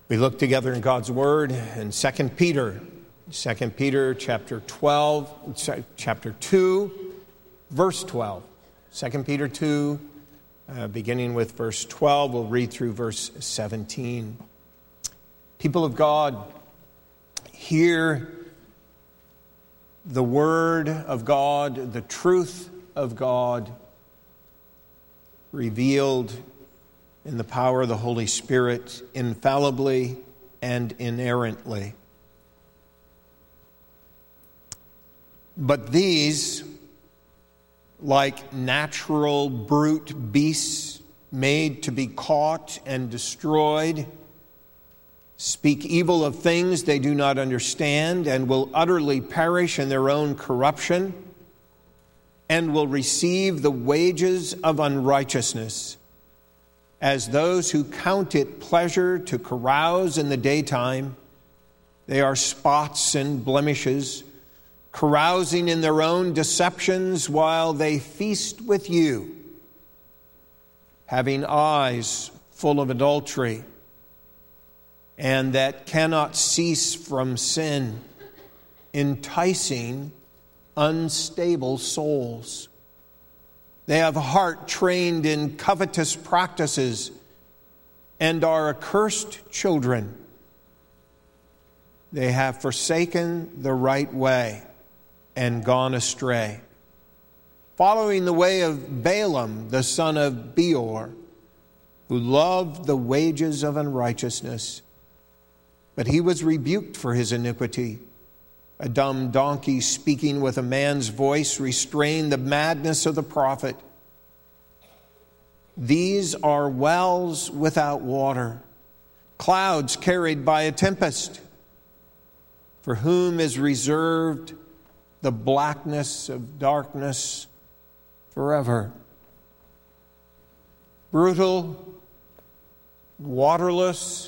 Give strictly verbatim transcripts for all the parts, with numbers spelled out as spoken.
We look together in God's Word in Second Peter, Second Peter chapter twelve, chapter two, verse twelve. Second Peter two, uh, beginning with verse twelve, we'll read through verse seventeen. People of God, hear the Word of God, the truth of God, revealed in the power of the Holy Spirit, infallibly and inerrantly. But these, like natural brute beasts made to be caught and destroyed, speak evil of things they do not understand, and will utterly perish in their own corruption, and will receive the wages of unrighteousness, as those who count it pleasure to carouse in the daytime. They are spots and blemishes, carousing in their own deceptions while they feast with you, having eyes full of adultery, and that cannot cease from sin, enticing unstable souls. They have a heart trained in covetous practices and are accursed children. They have forsaken the right way and gone astray, following the way of Balaam, the son of Beor, who loved the wages of unrighteousness, but he was rebuked for his iniquity. A dumb donkey speaking with a man's voice restrained the madness of the prophet. These are wells without water, clouds carried by a tempest, for whom is reserved the blackness of darkness forever. Brutal, waterless,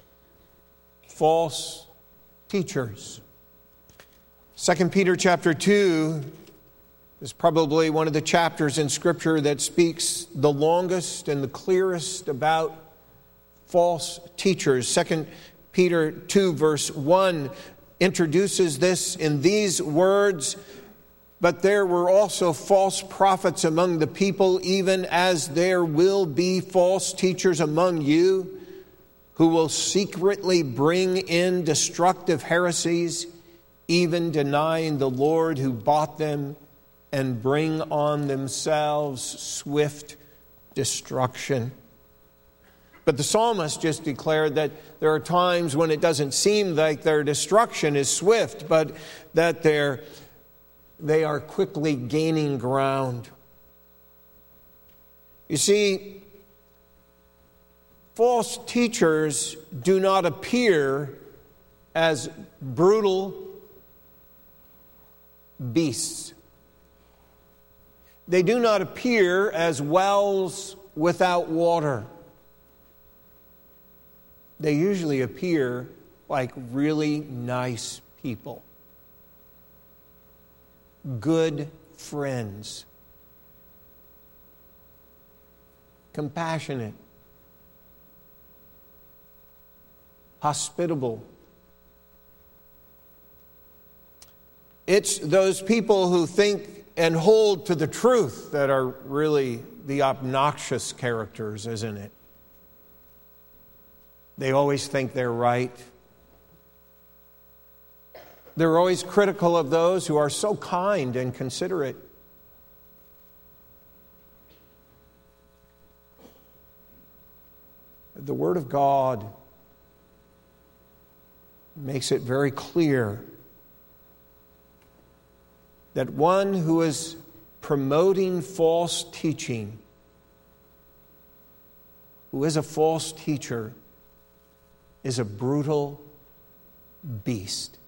false teachers. Second Peter chapter two is probably one of the chapters in Scripture that speaks the longest and the clearest about false teachers. Second Peter two verse one introduces this in these words: "But there were also false prophets among the people, even as there will be false teachers among you, who will secretly bring in destructive heresies, even denying the Lord who bought them, and bring on themselves swift destruction." But the psalmist just declared that there are times when it doesn't seem like their destruction is swift, but that they're, they are quickly gaining ground. You see, false teachers do not appear as brutal beasts. They do not appear as wells without water. They usually appear like really nice people, good friends, compassionate, hospitable. It's those people who think and hold to the truth that are really the obnoxious characters, isn't it? They always think they're right. They're always critical of those who are so kind and considerate. The Word of God makes it very clear that one who is promoting false teaching, who is a false teacher, is a brutal beast.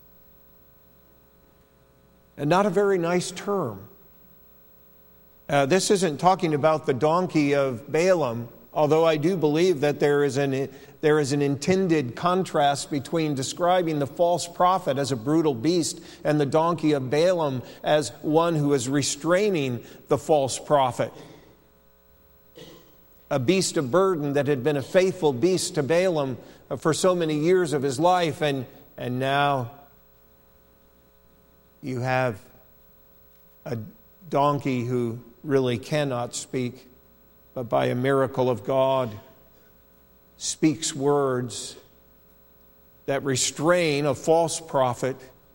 And not a very nice term. Uh, this isn't talking about the donkey of Balaam, although I do believe that there is an there is an intended contrast between describing the false prophet as a brutal beast and the donkey of Balaam as one who is restraining the false prophet. a beast of burden that had been a faithful beast to Balaam for so many years of his life. And, and now you have a donkey who really cannot speak, but by a miracle of God speaks words that restrain a false prophet.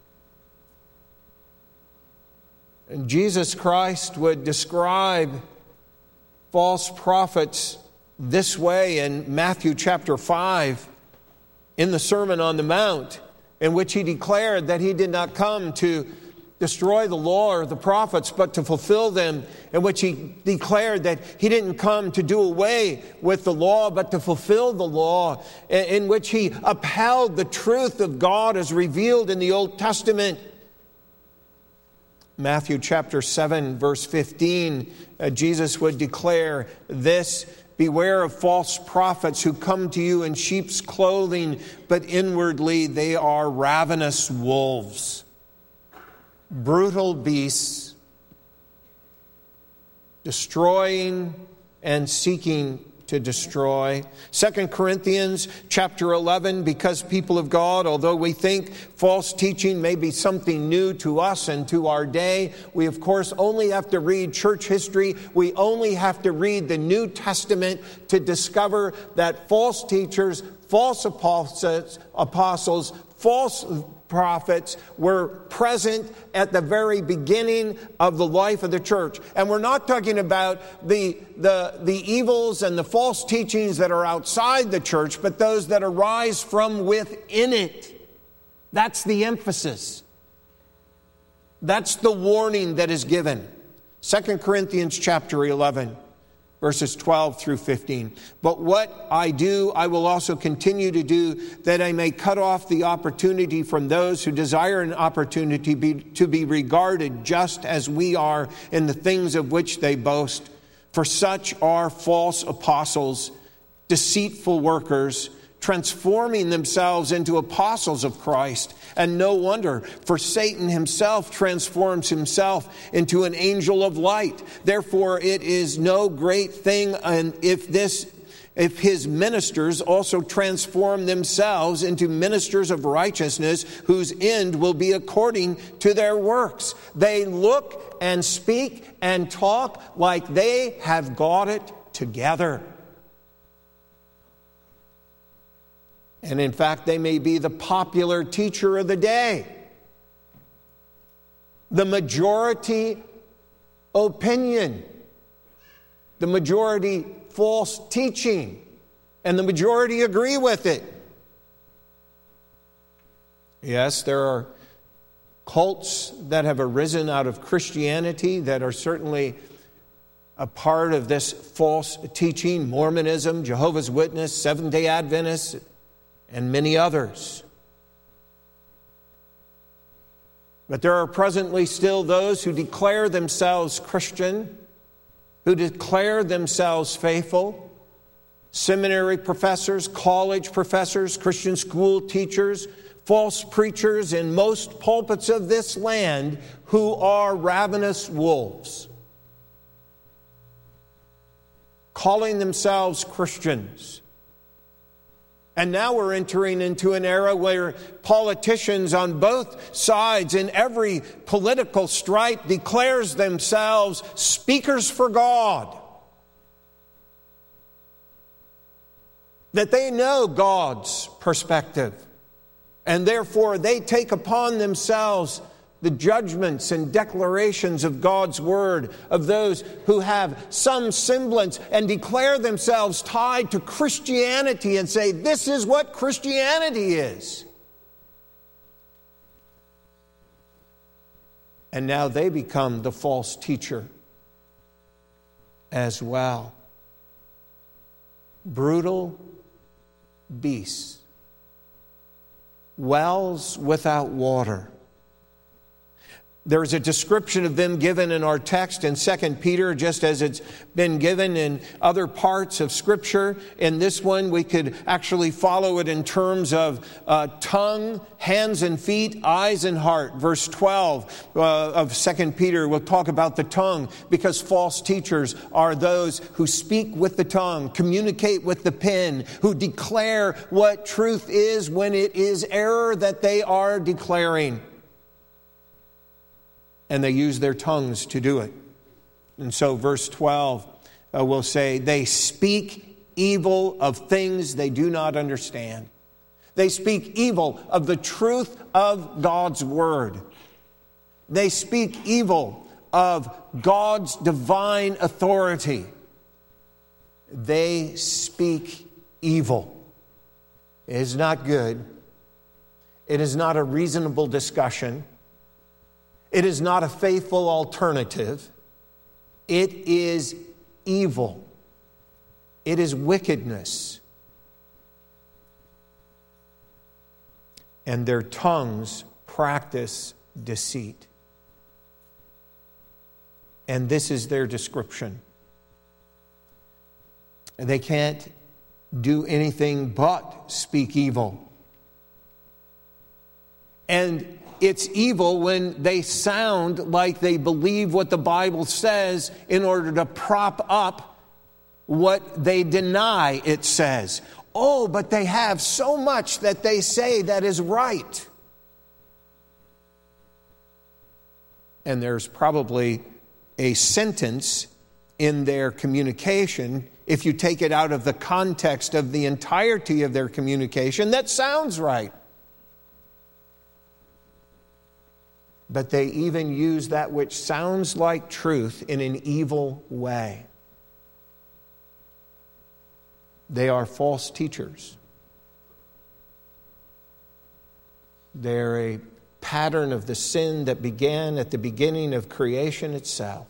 And Jesus Christ would describe false prophets this way in Matthew chapter five, in the Sermon on the Mount, in which he declared that he did not come to destroy the law or the prophets, but to fulfill them, in which he declared that he didn't come to do away with the law, but to fulfill the law, in which he upheld the truth of God as revealed in the Old Testament. Matthew chapter seven, verse fifteen, uh, Jesus would declare this: "Beware of false prophets who come to you in sheep's clothing, but inwardly they are ravenous wolves." Brutal beasts, destroying and seeking to destroy. Second Corinthians chapter eleven, because people of God, although we think false teaching may be something new to us and to our day, we of course only have to read church history. We only have to read the New Testament to discover that false teachers, false apostles, apostles false prophets were present at the very beginning of the life of the church. And we're not talking about the, the, the evils and the false teachings that are outside the church, but those that arise from within it. That's the emphasis. That's the warning that is given. Second Corinthians chapter eleven. Verses twelve through fifteen. "But what I do, I will also continue to do, that I may cut off the opportunity from those who desire an opportunity be, to be regarded just as we are in the things of which they boast. For such are false apostles, deceitful workers, transforming themselves into apostles of Christ. And no wonder, for Satan himself transforms himself into an angel of light. Therefore it is no great thing if this if his ministers also transform themselves into ministers of righteousness, whose end will be according to their works. They look and speak and talk like they have got it together. And in fact, they may be the popular teacher of the day. The majority opinion. The majority false teaching. And the majority agree with it. Yes, there are cults that have arisen out of Christianity that are certainly a part of this false teaching. Mormonism, Jehovah's Witness, Seventh-day Adventists, and many others. But there are presently still those who declare themselves Christian, who declare themselves faithful, seminary professors, college professors, Christian school teachers, false preachers in most pulpits of this land who are ravenous wolves, calling themselves Christians. And now we're entering into an era where politicians on both sides in every political stripe declares themselves speakers for God. That they know God's perspective. And therefore they take upon themselves the judgments and declarations of God's Word of those who have some semblance and declare themselves tied to Christianity and say, this is what Christianity is. And now they become the false teacher as well. Brutal beasts. Wells without water. There's a description of them given in our text in Second Peter, just as it's been given in other parts of Scripture. In this one, we could actually follow it in terms of uh, tongue, hands and feet, eyes and heart. Verse twelve uh, of Second Peter will talk about the tongue, because false teachers are those who speak with the tongue, communicate with the pen, who declare what truth is when it is error that they are declaring. And they use their tongues to do it. And so verse twelve uh, will say, they speak evil of things they do not understand. They speak evil of the truth of God's word. They speak evil of God's divine authority. They speak evil. It is not good. It is not a reasonable discussion. It is not a faithful alternative. It is evil. It is wickedness. And their tongues practice deceit. And this is their description. They can't do anything but speak evil. And it's evil when they sound like they believe what the Bible says in order to prop up what they deny it says. Oh, but they have so much that they say that is right. And there's probably a sentence in their communication, if you take it out of the context of the entirety of their communication, that sounds right. But they even use that which sounds like truth in an evil way. They are false teachers. They're a pattern of the sin that began at the beginning of creation itself.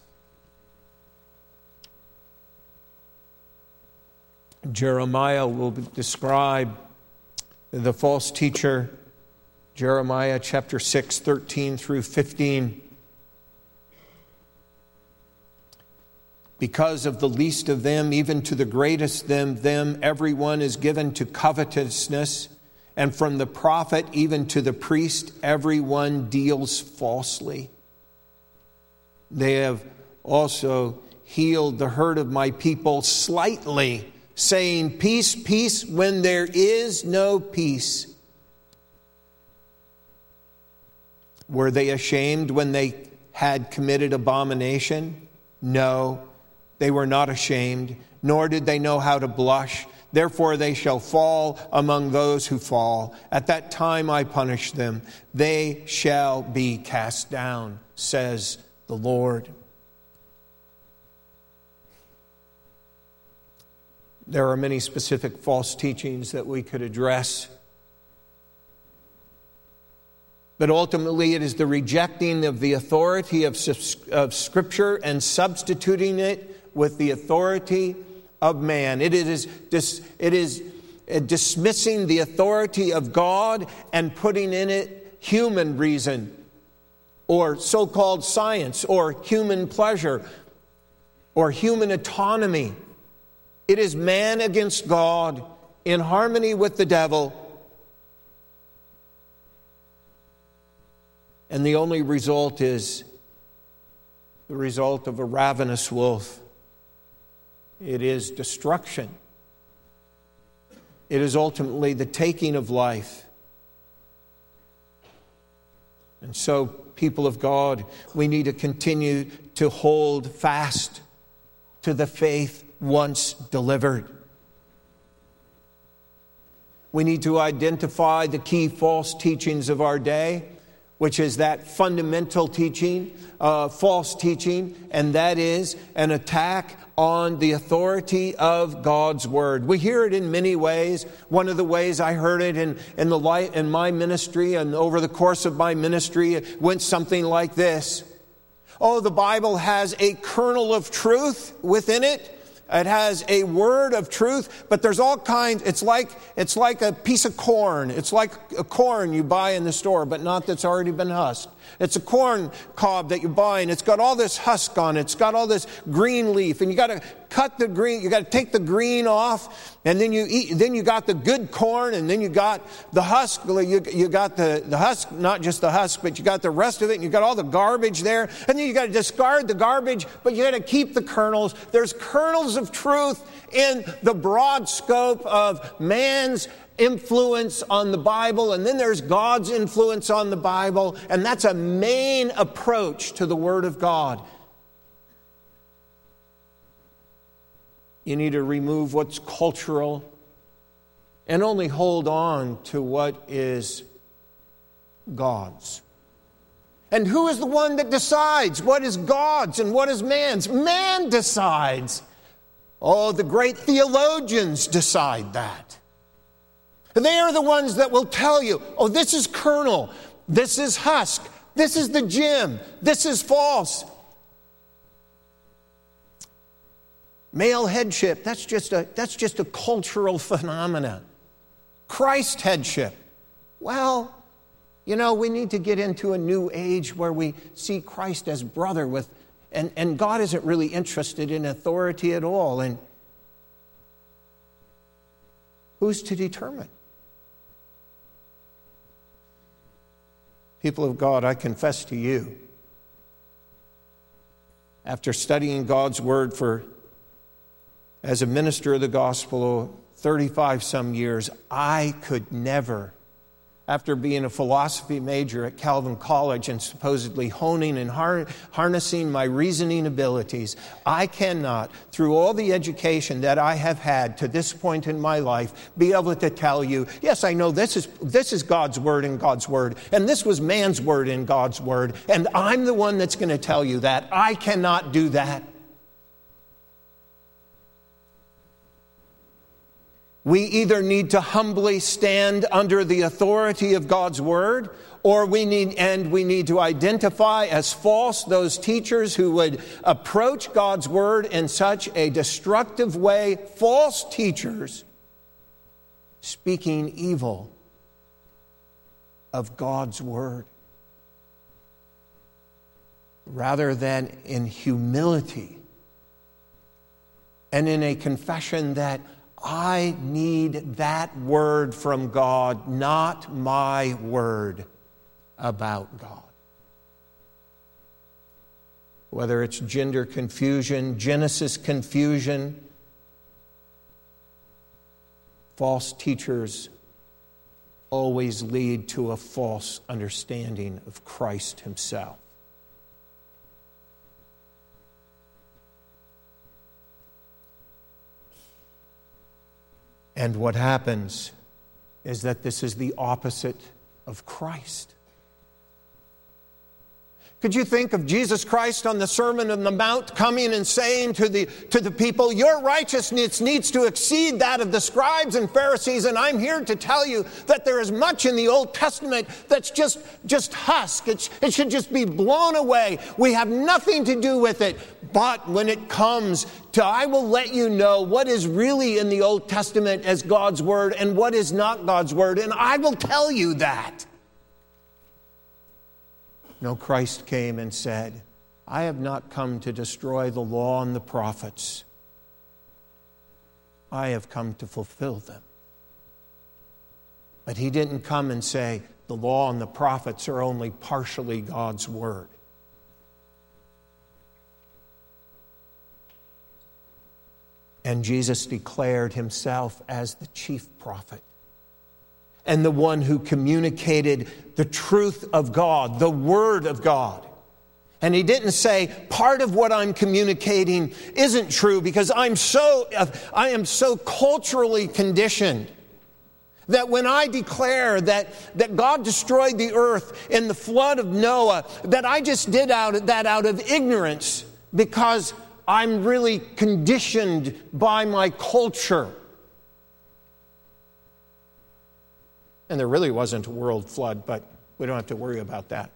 Jeremiah will describe the false teacher, Jeremiah chapter six, thirteen through fifteen. Because of the least of them, even to the greatest them, them, everyone is given to covetousness, and from the prophet even to the priest, everyone deals falsely. They have also healed the hurt of my people slightly, saying, peace, peace, when there is no peace. Were they ashamed when they had committed abomination? No, they were not ashamed, nor did they know how to blush. Therefore they shall fall among those who fall. At that time I punish them. They shall be cast down, says the Lord. There are many specific false teachings that we could address. But ultimately, it is the rejecting of the authority of, of Scripture and substituting it with the authority of man. It is, it is dismissing the authority of God and putting in it human reason, or so-called science, or human pleasure, or human autonomy. It is man against God in harmony with the devil. And the only result is the result of a ravenous wolf. It is destruction. It is ultimately the taking of life. And so, people of God, we need to continue to hold fast to the faith once delivered. We need to identify the key false teachings of our day, which is that fundamental teaching, uh, false teaching, and that is an attack on the authority of God's Word. We hear it in many ways. One of the ways I heard it in, in, the light, in my ministry and over the course of my ministry, it went something like this. Oh, the Bible has a kernel of truth within it. It has a word of truth, but there's all kinds. It's like it's like a piece of corn. It's like a corn you buy in the store, but not that's already been husked. It's a corn cob that you buy, and it's got all this husk on it. It's got all this green leaf, and you got to cut the green. You got to take the green off, and then you eat. Then you got the good corn, and then you got the husk. You, you got the, the husk, not just the husk, but you got the rest of it, and you got all the garbage there, and then you got to discard the garbage, but you got to keep the kernels. There's kernels of truth in the broad scope of man's influence on the Bible, and then there's God's influence on the Bible, and that's a main approach to the Word of God. You need to remove what's cultural and only hold on to what is God's. And who is the one that decides what is God's and what is man's? Man decides. Oh, the great theologians decide that. They are the ones that will tell you, oh, this is kernel, this is husk, this is the gem, this is false. Male headship, that's just a, that's just a cultural phenomenon. Christ headship, well, you know, we need to get into a new age where we see Christ as brother with, and, and God isn't really interested in authority at all. And who's to determine? People of God, I confess to you, after studying God's Word for, as a minister of the gospel, thirty-five some years, I could never, after being a philosophy major at Calvin College and supposedly honing and har- harnessing my reasoning abilities, I cannot, through all the education that I have had to this point in my life, be able to tell you, yes, I know this is this is God's Word in God's Word, and this was man's word in God's Word, and I'm the one that's going to tell you that. I cannot do that. We either need to humbly stand under the authority of God's Word, or we need, and we need to identify as false those teachers who would approach God's Word in such a destructive way, false teachers speaking evil of God's Word, rather than in humility and in a confession that I need that word from God, not my word about God. Whether it's gender confusion, Genesis confusion, false teachers always lead to a false understanding of Christ Himself. And what happens is that this is the opposite of Christ. Could you think of Jesus Christ on the Sermon on the Mount coming and saying to the, to the people, your righteousness needs to exceed that of the scribes and Pharisees, and I'm here to tell you that there is much in the Old Testament that's just, just husk. It, it should just be blown away. We have nothing to do with it. But when it comes to, I will let you know what is really in the Old Testament as God's Word and what is not God's Word, and I will tell you that. No, Christ came and said, I have not come to destroy the law and the prophets. I have come to fulfill them. But He didn't come and say, the law and the prophets are only partially God's Word. And Jesus declared Himself as the chief prophet and the one who communicated the truth of God, the Word of God. And He didn't say, part of what I'm communicating isn't true because I'm so, I am so culturally conditioned that when I declare that, that God destroyed the earth in the flood of Noah, that I just did out, that out of ignorance because I'm really conditioned by my culture. And there really wasn't a world flood, but we don't have to worry about that.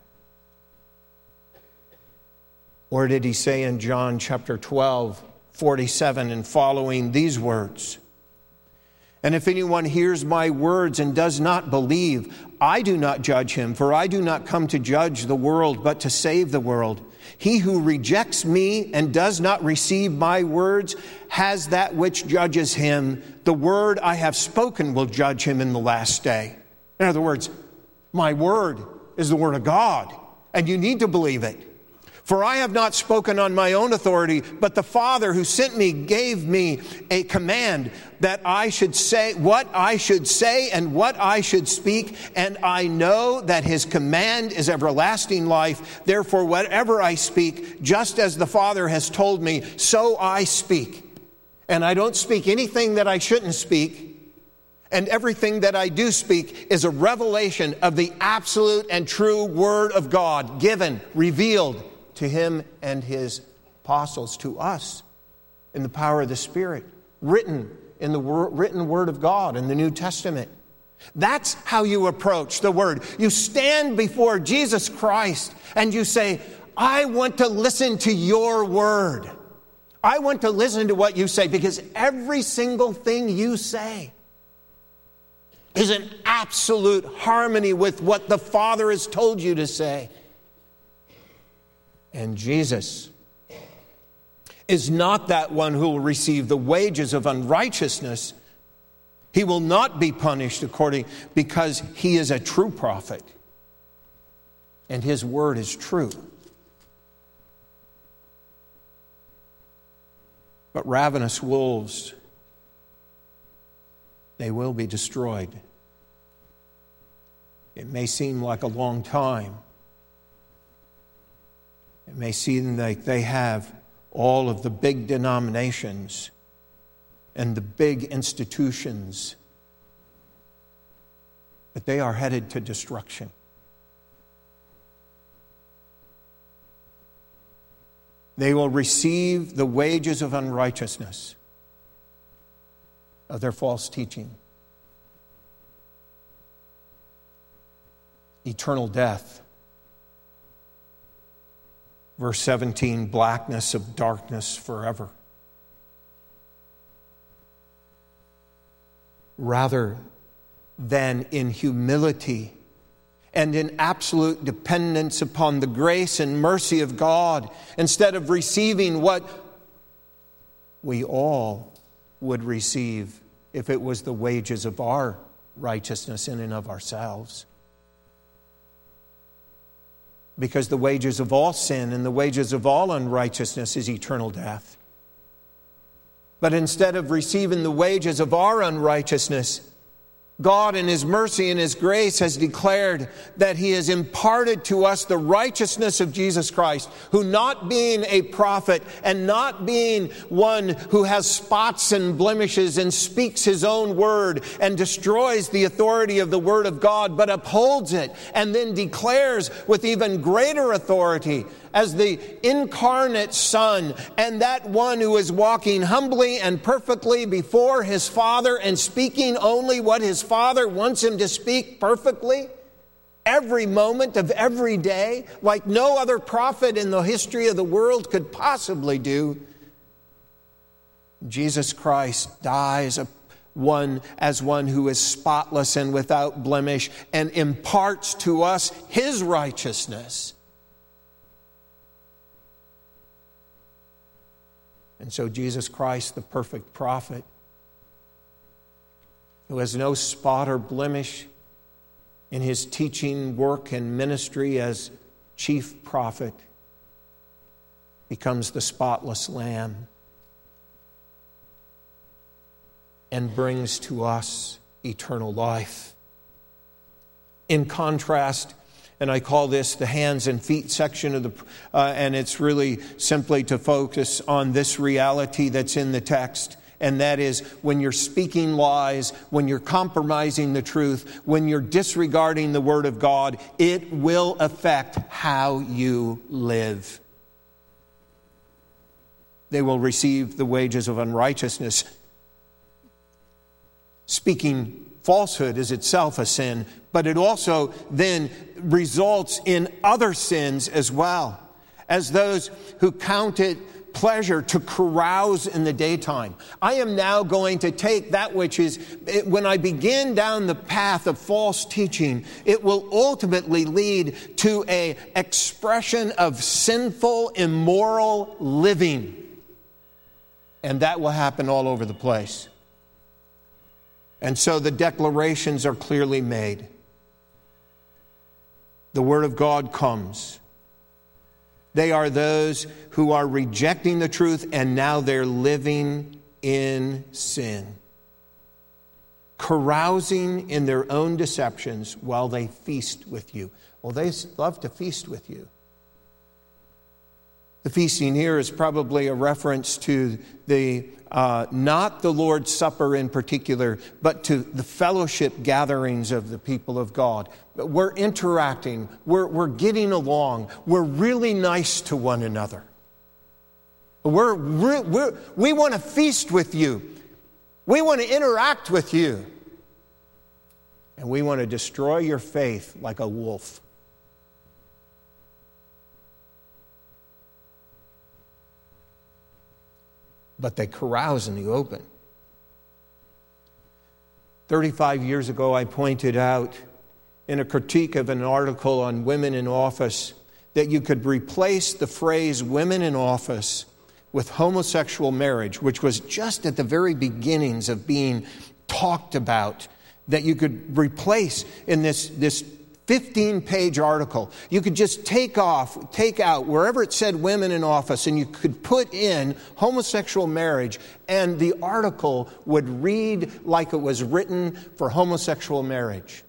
Or did He say in John chapter twelve, forty-seven and following these words, And if anyone hears my words and does not believe, I do not judge him, for I do not come to judge the world, but to save the world. He who rejects me and does not receive my words has that which judges him. The word I have spoken will judge him in the last day. In other words, my word is the word of God, and you need to believe it. For I have not spoken on my own authority, but the Father who sent me gave me a command that I should say what I should say and what I should speak. And I know that his command is everlasting life. Therefore, whatever I speak, just as the Father has told me, so I speak. And I don't speak anything that I shouldn't speak. And everything that I do speak is a revelation of the absolute and true Word of God, given, revealed to him and his apostles, to us, in the power of the Spirit, written in the wor- written Word of God in the New Testament. That's how you approach the Word. You stand before Jesus Christ and you say, I want to listen to your Word. I want to listen to what you say, because every single thing you say is in absolute harmony with what the Father has told you to say. And Jesus is not that one who will receive the wages of unrighteousness. He will not be punished according, because he is a true prophet. And his word is true. But ravenous wolves, they will be destroyed. It may seem like a long time. It may seem like they have all of the big denominations and the big institutions, but they are headed to destruction. They will receive the wages of unrighteousness of their false teaching. Eternal death. Verse seventeen, blackness of darkness forever. Rather than in humility and in absolute dependence upon the grace and mercy of God, instead of receiving what we all would receive if it was the wages of our righteousness in and of ourselves. Because the wages of all sin and the wages of all unrighteousness is eternal death. But instead of receiving the wages of our unrighteousness, God in his mercy and his grace has declared that he has imparted to us the righteousness of Jesus Christ, who, not being a prophet and not being one who has spots and blemishes and speaks his own word and destroys the authority of the word of God, but upholds it and then declares with even greater authority as the incarnate Son, and that one who is walking humbly and perfectly before his Father and speaking only what his Father wants him to speak perfectly every moment of every day, like no other prophet in the history of the world could possibly do. Jesus Christ dies a one as one who is spotless and without blemish, and imparts to us his righteousness. And so Jesus Christ, the perfect prophet, who has no spot or blemish in his teaching, work, and ministry as chief prophet, becomes the spotless Lamb and brings to us eternal life. In contrast, and I call this the hands and feet section of the, uh, and it's really simply to focus on this reality that's in the text. And that is, when you're speaking lies, when you're compromising the truth, when you're disregarding the Word of God, it will affect how you live. They will receive the wages of unrighteousness. Speaking falsehood is itself a sin, but it also then results in other sins as well. As those who count it pleasure to carouse in the daytime. I am now going to take that which is, when I begin down the path of false teaching, it will ultimately lead to an expression of sinful, immoral living. And that will happen all over the place. And so the declarations are clearly made. The Word of God comes. They are those who are rejecting the truth, and now they're living in sin, carousing in their own deceptions while they feast with you. Well, they love to feast with you. The feasting here is probably a reference to the uh, not the Lord's Supper in particular, but to the fellowship gatherings of the people of God. We're interacting. We're, we're getting along. We're really nice to one another. We're, we're, we're, we want to feast with you. We want to interact with you. And we want to destroy your faith like a wolf. But they carouse in the open. thirty-five years ago, I pointed out in a critique of an article on women in office that you could replace the phrase women in office with homosexual marriage, which was just at the very beginnings of being talked about, that you could replace in this, this fifteen-page article. You could just take off, take out wherever it said women in office, and you could put in homosexual marriage, and the article would read like it was written for homosexual marriage.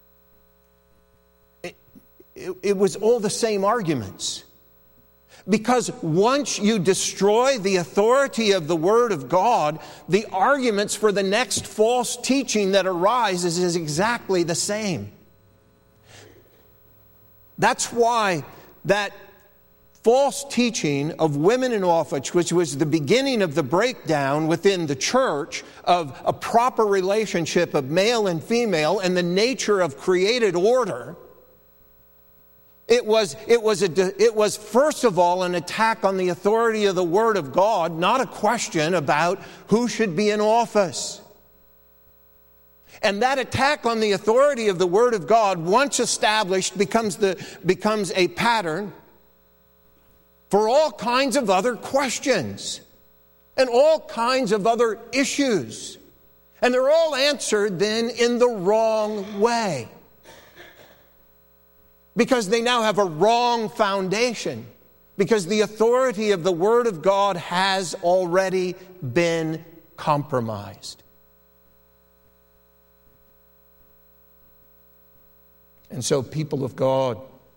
It, it, it was all the same arguments. Because once you destroy the authority of the Word of God, the arguments for the next false teaching that arises is exactly the same. That's why that false teaching of women in office, which was the beginning of the breakdown within the church of a proper relationship of male and female and the nature of created order, it was, it was, a, it was first of all an attack on the authority of the Word of God, not a question about who should be in office. And that attack on the authority of the Word of God, once established, becomes, the, becomes a pattern for all kinds of other questions and all kinds of other issues. And they're all answered then in the wrong way, because they now have a wrong foundation, because the authority of the Word of God has already been compromised. And so, people of God,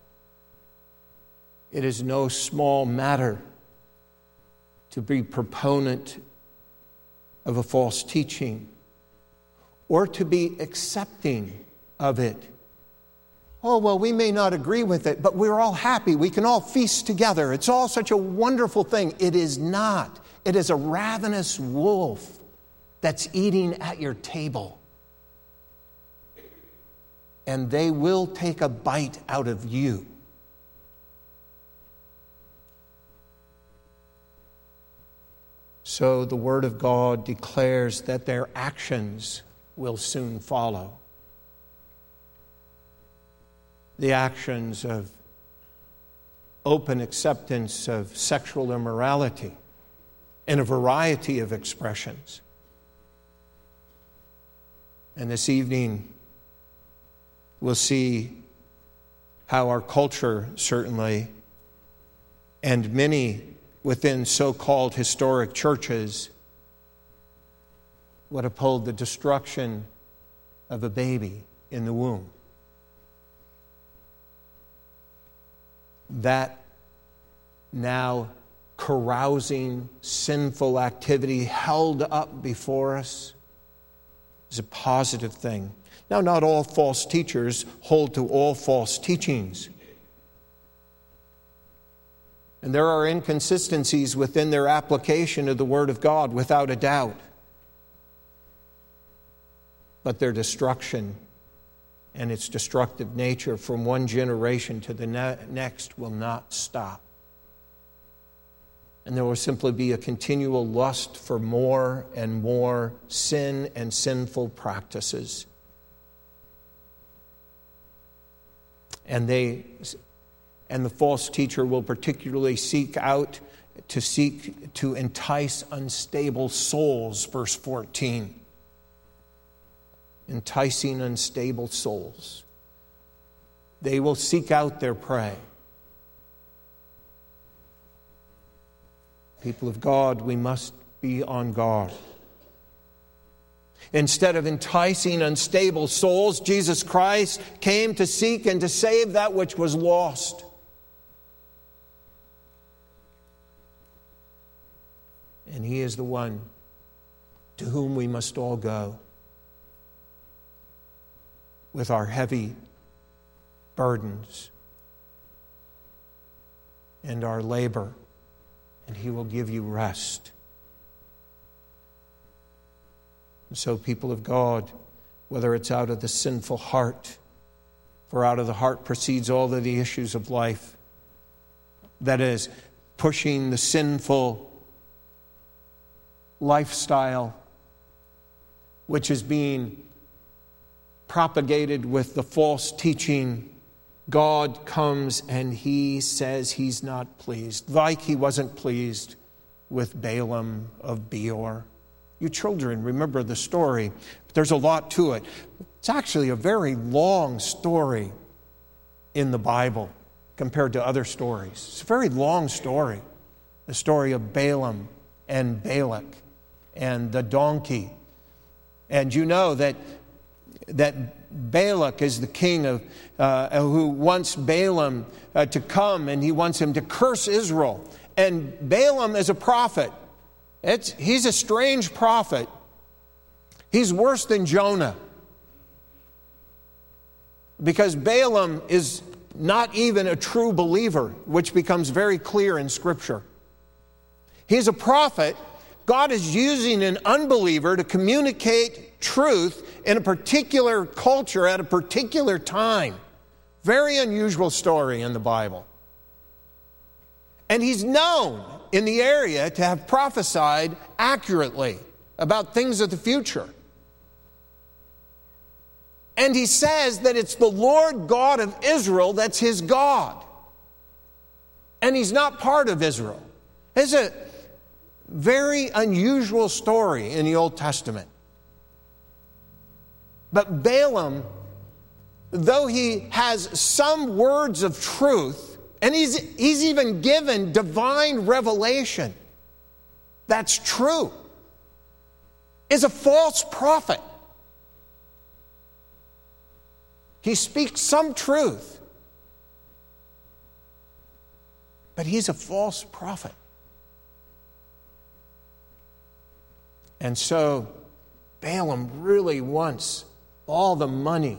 it is no small matter to be proponent of a false teaching or to be accepting of it. Oh, well, we may not agree with it, but we're all happy. We can all feast together. It's all such a wonderful thing. It is not. It is a ravenous wolf that's eating at your table. And they will take a bite out of you. So the Word of God declares that their actions will soon follow. The actions of open acceptance of sexual immorality in a variety of expressions. And this evening, we'll see how our culture, certainly, and many within so-called historic churches would uphold the destruction of a baby in the womb. That now carousing, sinful activity held up before us is a positive thing. Now, not all false teachers hold to all false teachings. And there are inconsistencies within their application of the Word of God, without a doubt. But their destruction and its destructive nature from one generation to the ne- next will not stop. And there will simply be a continual lust for more and more sin and sinful practices. And they, and the false teacher will particularly seek out to seek to entice unstable souls, verse fourteen. Enticing unstable souls. They will seek out their prey. People of God, we must be on guard. Instead of enticing unstable souls, Jesus Christ came to seek and to save that which was lost. And He is the one to whom we must all go with our heavy burdens and our labor, and He will give you rest. And so, people of God, whether it's out of the sinful heart, for out of the heart proceeds all of the issues of life, that is, pushing the sinful lifestyle which is being propagated with the false teaching, God comes and He says He's not pleased, like He wasn't pleased with Balaam of Beor. You children remember the story. There's a lot to it. It's actually a very long story in the Bible compared to other stories. It's a very long story. The story of Balaam and Balak and the donkey. And you know that that Balak is the king of uh, who wants Balaam uh, to come, and he wants him to curse Israel. And Balaam is a prophet. It's, he's a strange prophet. He's worse than Jonah. Because Balaam is not even a true believer, which becomes very clear in Scripture. He's a prophet. God is using an unbeliever to communicate truth in a particular culture at a particular time. Very unusual story in the Bible. And he's known in the area to have prophesied accurately about things of the future. And he says that it's the Lord God of Israel that's his God. And he's not part of Israel. It's a very unusual story in the Old Testament. But Balaam, though he has some words of truth, and he's, he's even given divine revelation that's true, is a false prophet. He speaks some truth, but he's a false prophet. And so Balaam really wants all the money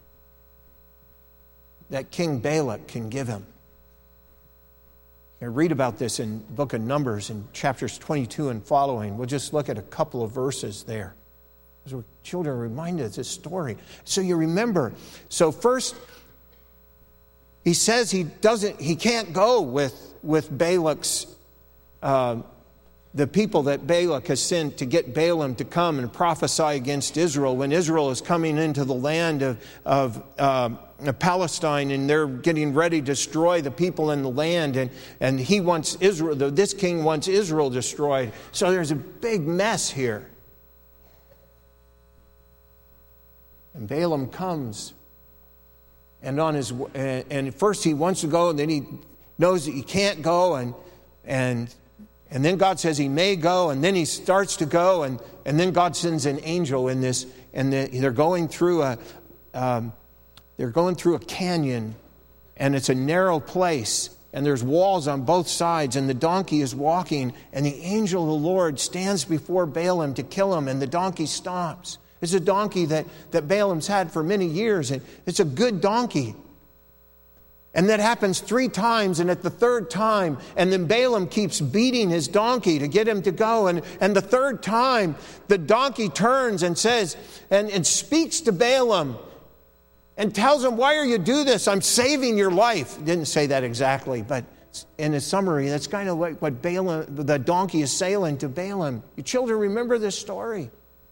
that King Balak can give him. You read about this in the book of Numbers in chapters twenty-two and following. We'll just look at a couple of verses there. As our children are reminded of this story. So you remember, so first he says he doesn't, he can't go with, with Balak's, uh, the people that Balak has sent to get Balaam to come and prophesy against Israel when Israel is coming into the land of, of uh, Palestine, and they're getting ready to destroy the people in the land, and, and he wants Israel, this king wants Israel destroyed. So there's a big mess here. And Balaam comes, and on his and, and first he wants to go, and then he knows that he can't go, and and and then God says he may go, and then he starts to go, and and then God sends an angel in this, and they're going through a um, they're going through a canyon, and it's a narrow place, and there's walls on both sides, and the donkey is walking, and the angel of the Lord stands before Balaam to kill him, and the donkey stops. It's a donkey that, that Balaam's had for many years, and it's a good donkey. And that happens three times, and at the third time, and then Balaam keeps beating his donkey to get him to go, and, and the third time, the donkey turns and says, and, and speaks to Balaam, and tells him, why are you do this? I'm saving your life. Didn't say that exactly, but in a summary, that's kind of like what Balaam, the donkey is saying to Balaam. You children, remember this story.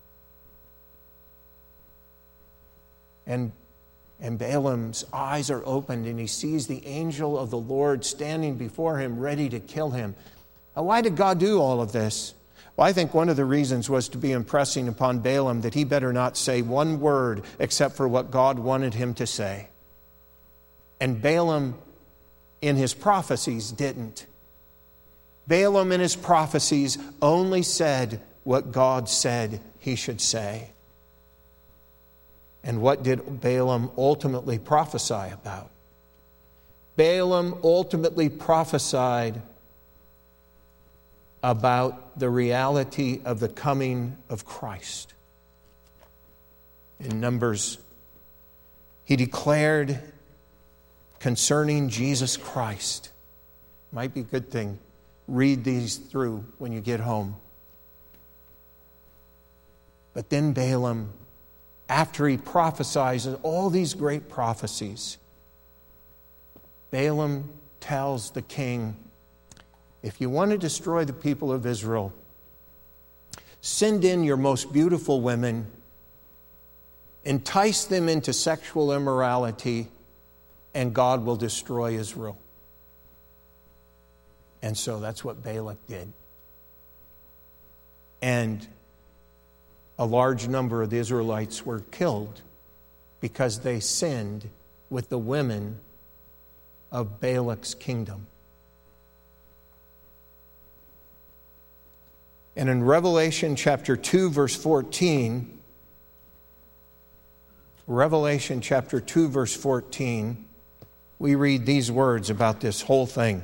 And, and Balaam's eyes are opened and he sees the angel of the Lord standing before him, ready to kill him. Now, why did God do all of this? Well, I think one of the reasons was to be impressing upon Balaam that he better not say one word except for what God wanted him to say. And Balaam, in his prophecies, didn't. Balaam, in his prophecies, only said what God said he should say. And what did Balaam ultimately prophesy about? Balaam ultimately prophesied about the reality of the coming of Christ. In Numbers, he declared concerning Jesus Christ. Might be a good thing. Read these through when you get home. But then Balaam, after he prophesies all these great prophecies, Balaam tells the king, if you want to destroy the people of Israel, send in your most beautiful women, entice them into sexual immorality, and God will destroy Israel. And so that's what Balak did. And a large number of the Israelites were killed because they sinned with the women of Balak's kingdom. And in Revelation chapter two, verse fourteen, Revelation chapter two, verse fourteen, we read these words about this whole thing.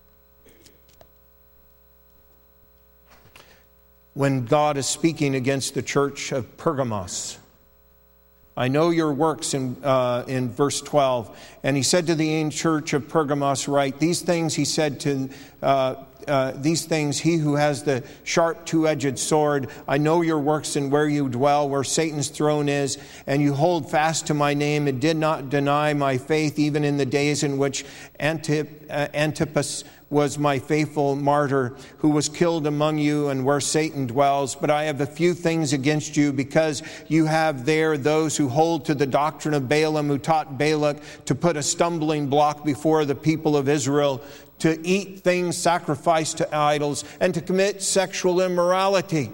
When God is speaking against the church of Pergamos, I know your works in, uh, in verse twelve. And he said to the church of Pergamos, write, these things he said to, uh, uh, these things, he who has the sharp two-edged sword, I know your works and where you dwell, where Satan's throne is, and you hold fast to my name and did not deny my faith, even in the days in which Antip, uh, Antipas was my faithful martyr, who was killed among you and where Satan dwells. But I have a few things against you, because you have there those who hold to the doctrine of Balaam, who taught Balak to put a stumbling block before the people of Israel, to eat things sacrificed to idols, and to commit sexual immorality.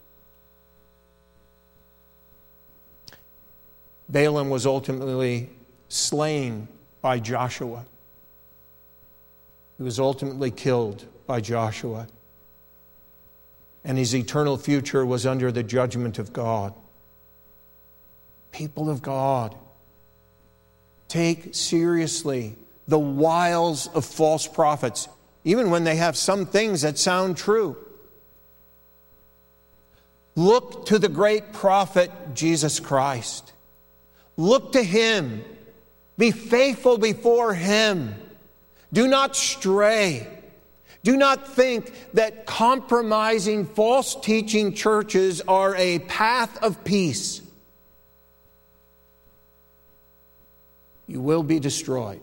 Balaam was ultimately slain by Joshua. He was ultimately killed by Joshua. And his eternal future was under the judgment of God. People of God, take seriously the wiles of false prophets, even when they have some things that sound true. Look to the great prophet, Jesus Christ. Look to him. Be faithful before him. Do not stray. Do not think that compromising, false teaching churches are a path of peace. You will be destroyed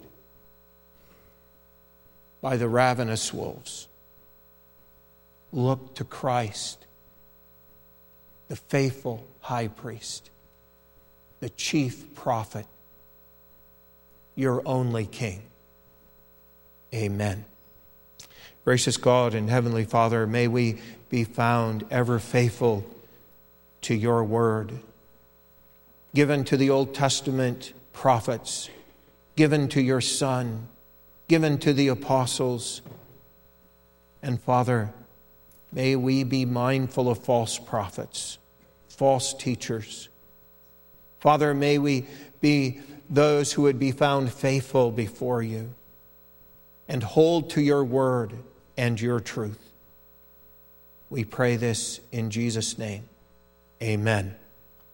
by the ravenous wolves. Look to Christ, the faithful high priest, the chief prophet, your only king. Amen. Gracious God and Heavenly Father, may we be found ever faithful to your word, given to the Old Testament prophets, given to your Son, given to the apostles. And Father, may we be mindful of false prophets, false teachers. Father, may we be those who would be found faithful before you and hold to your word and your truth. We pray this in Jesus' name. Amen.